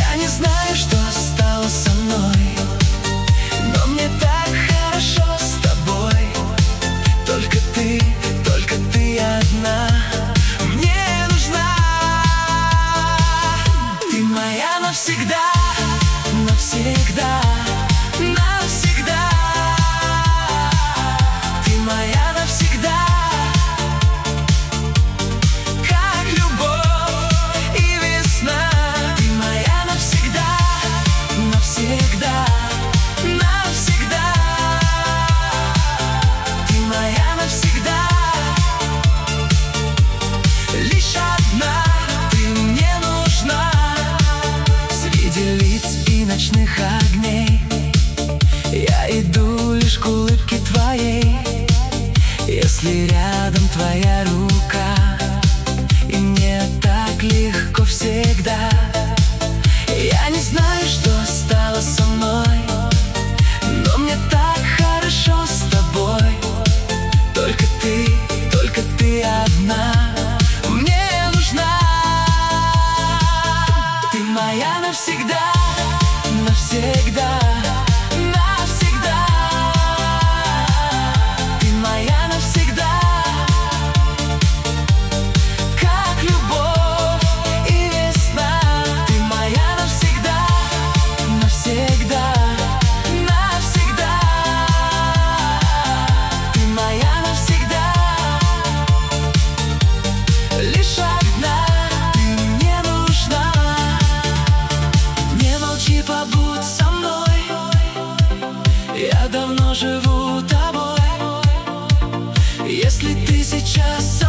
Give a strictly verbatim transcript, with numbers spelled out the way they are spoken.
Я не знаю, что стало со мной, но мне так хорошо с тобой. Только ты, только ты одна мне нужна. Ты моя навсегда, навсегда, навсегда. Ты моя навсегда, как любовь и весна. Ты моя навсегда, навсегда, навсегда. Ты моя навсегда, лишь одна ты мне нужна. Среди лиц и ночных огней я иду лишь к улыбке твоей. Если рядом твоя рука, и мне так легко всегда. Я не знаю, что стало со мной, но мне так хорошо с тобой. Только ты, только ты одна мне нужна. Ты моя навсегда, навсегда, навсегда. Ты моя навсегда, как любовь и весна. Ты моя навсегда, навсегда, навсегда. Ты моя навсегда, лишь одна ты мне нужна. Не молчи, побудь со мной, я давно живу тобой. Если ты сейчас со